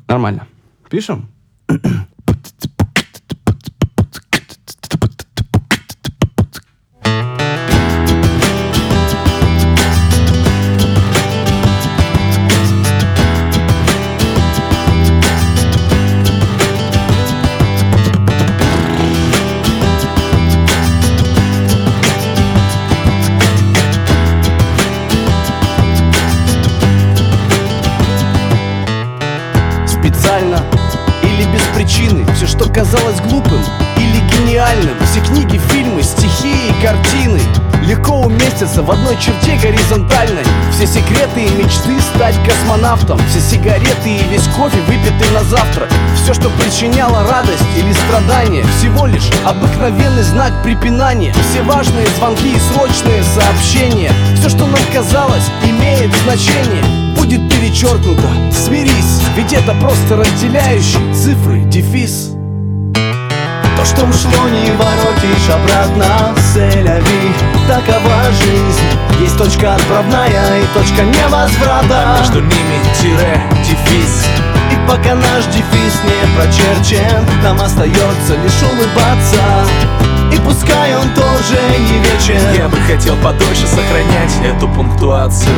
Нормально. Пишем? Специально или без причины все, что казалось глупым или гениальным, все книги, фильмы, стихи и картины легко уместятся в одной черте горизонтальной. Все секреты и мечты стать космонавтом, все сигареты и весь кофе, выпитый на завтрак, все, что причиняло радость или страдание, всего лишь обыкновенный знак препинания. Все важные звонки и срочные сообщения, все, что нам казалось, имеет значение, будет перечеркнуто. Смирись, ведь это просто разделяющий цифры дефис. То, что ушло, не воротишь обратно. Сель-ля-ви, такова жизнь. Есть точка отправная и точка невозврата, а между ними тире, дефис. И пока наш дефис не прочерчен, нам остается лишь улыбаться. И пускай он тоже не вечен. Я бы хотел подольше сохранять эту пунктуацию.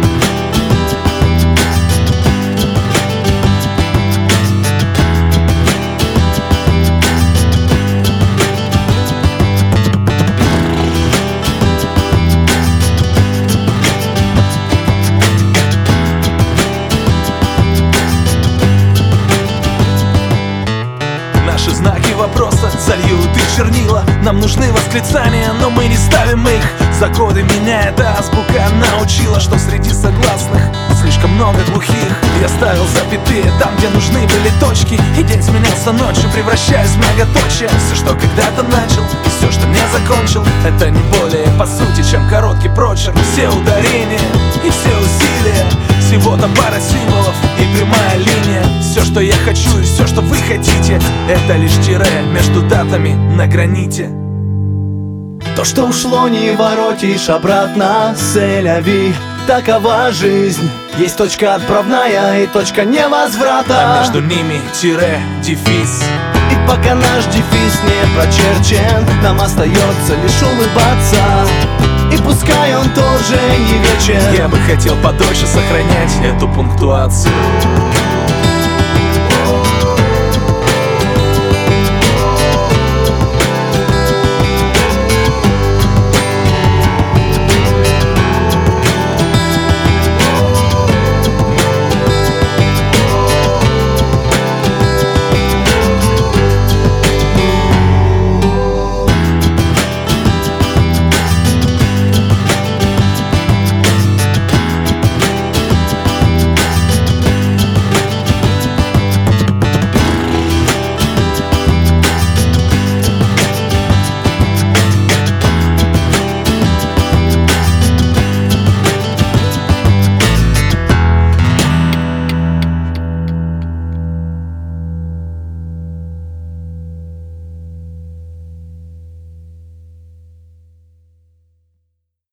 Наши знаки вопроса зальют и чернила. Нам нужны восклицания, но мы не ставим их. За годы меня эта азбука научила, что среди согласных слишком много глухих. Я ставил запятые там, где нужны были точки, и день сменялся ночью, превращаясь в многоточие. Все, что когда-то начал, и все, что не закончил, это не более по сути, чем короткий прочерк. Все ударения и все усилия, всего-то пара символов и прямая линия. Все, что я хочу и все, что вы хотите, это лишь тире между датами на граните. То, что ушло, не воротишь обратно. Сель-ля-ви, такова жизнь. Есть точка отправная и точка невозврата, а между ними тире, дефис. И пока наш дефис не прочерчен, нам остается лишь улыбаться. И пускай он тоже не вечен. Я бы хотел подольше сохранять эту пунктуацию.